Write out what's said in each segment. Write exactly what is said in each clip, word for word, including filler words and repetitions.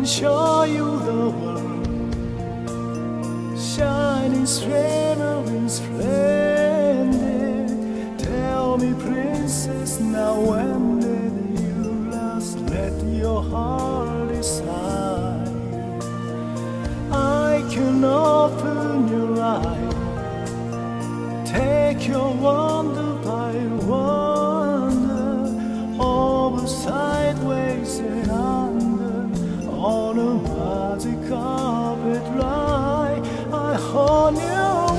show you the world, shining straighter and splendid. Tell me, princess, now when did you last let your heart decide? I can open your eyes, take your wonder by wonder, over, sideways and under, on a magic carpet ride. I hold your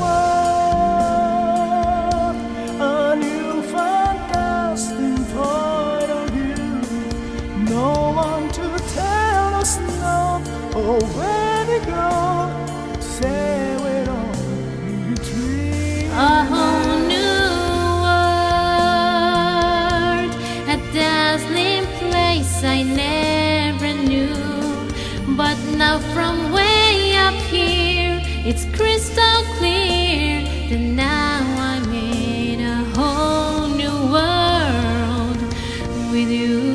world, a new fantastic point of view. No one to tell us no, or where to go. Say it all between a whole new world, a dazzling place I never knew. But now from way up here, it's crystal clear that now I'm in a whole new world with you.